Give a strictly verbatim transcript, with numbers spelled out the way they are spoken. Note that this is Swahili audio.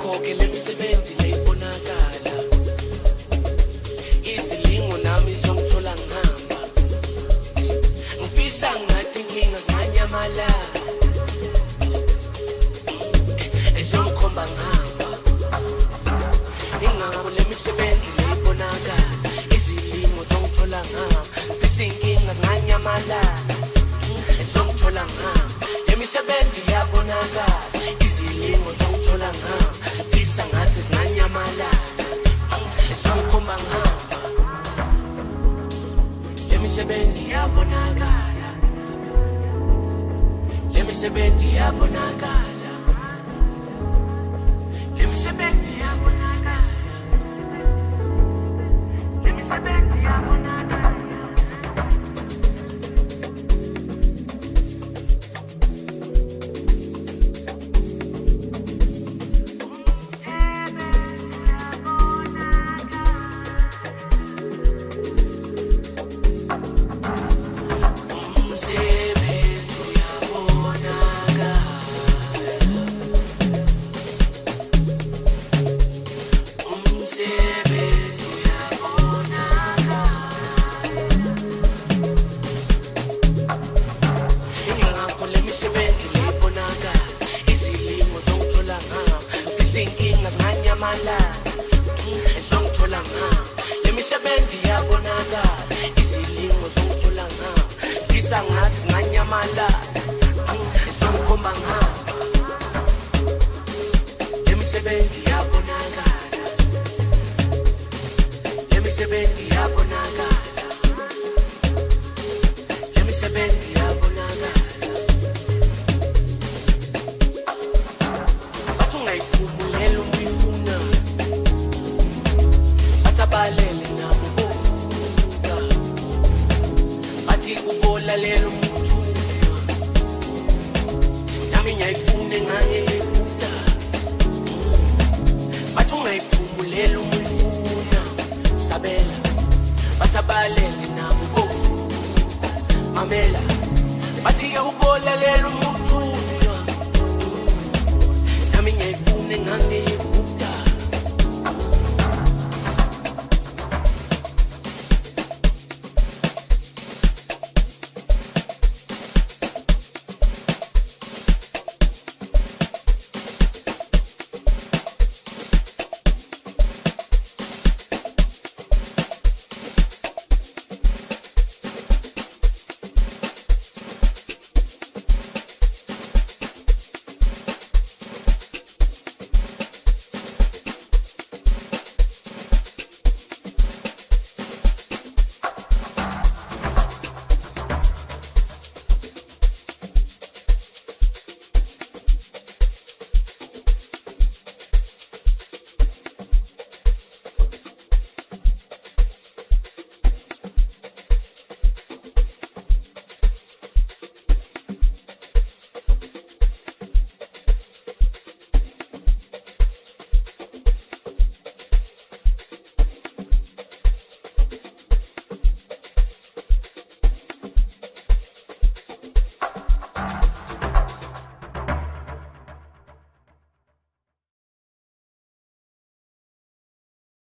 konke lemisebenzi leyibonakala izilingo nami zongithola ngihamba ngifisa ngathi inkinga zinganyamala ezomkhomba ngihamba ingakho lemisebenzi leyibonakala izilingo zongithola ngihamba ngifisa inkinga zinganyamala ezomthola ngihamba lemisebenzi yabonakala izilingo zongithola ngihamba ngifisa ngathi zinganyamala ezomkhomba ngihamba lemisebenzi yabonakala lemisebenzi yabonakala lemisebenzi yabonakala lemisebenzi yabonakala lemisebenzi yabonakala izilingo zongithola ngihamba ngifisa ngathi zinganyamala ezomkhomba ngihamba lemisebenzi yabonakala lemisebenzi yabonakala lemisebenzi yabonakala bathi ungayiphumulela umifuna balele nabo bofuka bathi kubola lelo muntu nami ngiyayifune ngangebuda bathi ungayiphumulela umfuna sabela bathi balele nabo bofuka mamela bathi kubola lelo muntu nami ngiyayifune ngange